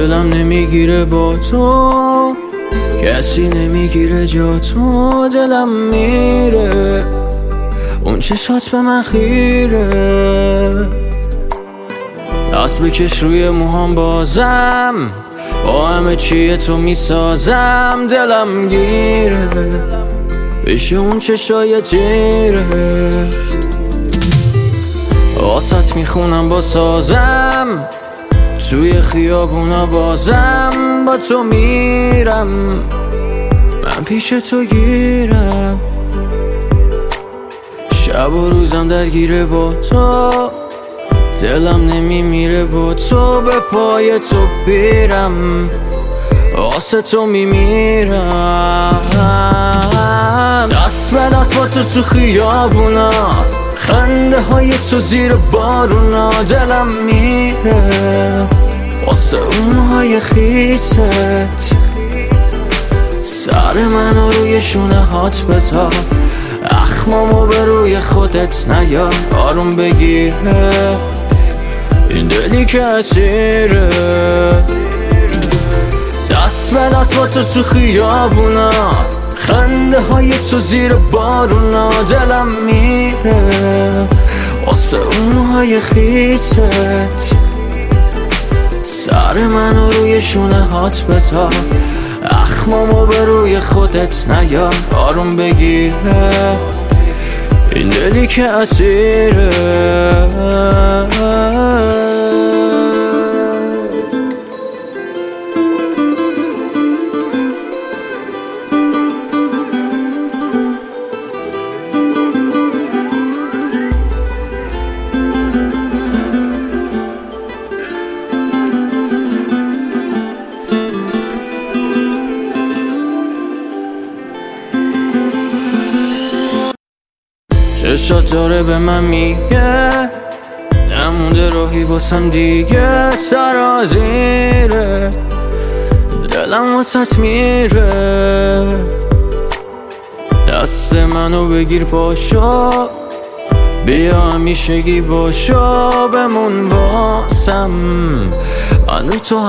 دلم نمیگیره با تو، کسی نمیگیره جا تو. دلم میره اون چشات به من خیره. دست بکش روی موهام بازم، با همه چیه تو میسازم. دلم گیره بشه اون چشای تیره. واسط میخونم با سازم، توی خیابونا بازم با تو میرم. من پیش تو گیرم، شب و روزم درگیره با تو. دلم نمیمیره با تو، به پای تو پیرم، واسه تو میمیرم. دست به دست با تو خیابونا، خنده های تو زیر بارونا. دلم میره واسه اون های خیست. سر منو روی شونه هات بذار، اخمامو به روی خودت نیار. آروم بگیره این دلی که اسیره. دست به دست با تو خیابونا، خنده های تو زیر بارونا. دلم میره واسه اونهای خیست. سر منو روی شونه هات بذار، اخمامو به روی خودت نیار. آروم بگیره این دلی که اسیره. چشات داره به من میگه نمونده راهی واسم دیگه. سرازیره دلم واسط میره. دست منو بگیر پاشو، بیا همیشگی باشو. بمون واسم من رو تو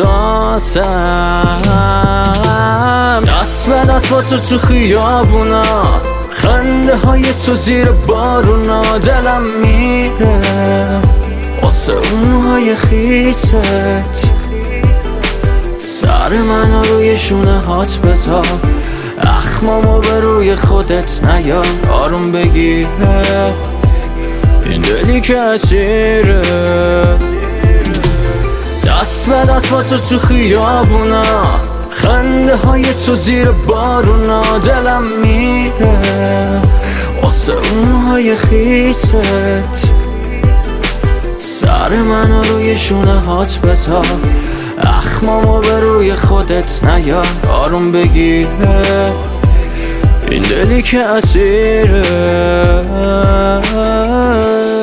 حساسم. دست به دست با تو خیابونا، خنده های تو زیر بارونا. دلم میره واسه اونهای خیست. سر منو روی شونه هات بذار، اخمامو به روی خودت نیار. آروم بگیره این دلی که اسیره. دست به دست با تو خیابونا، خنده های تو زیر بارونا. دلم میره واسه اونهای خیست. سر منو روی شونه هات بذار، اخمامو به روی خودت نیار. آروم بگیره این دلی که اسیره.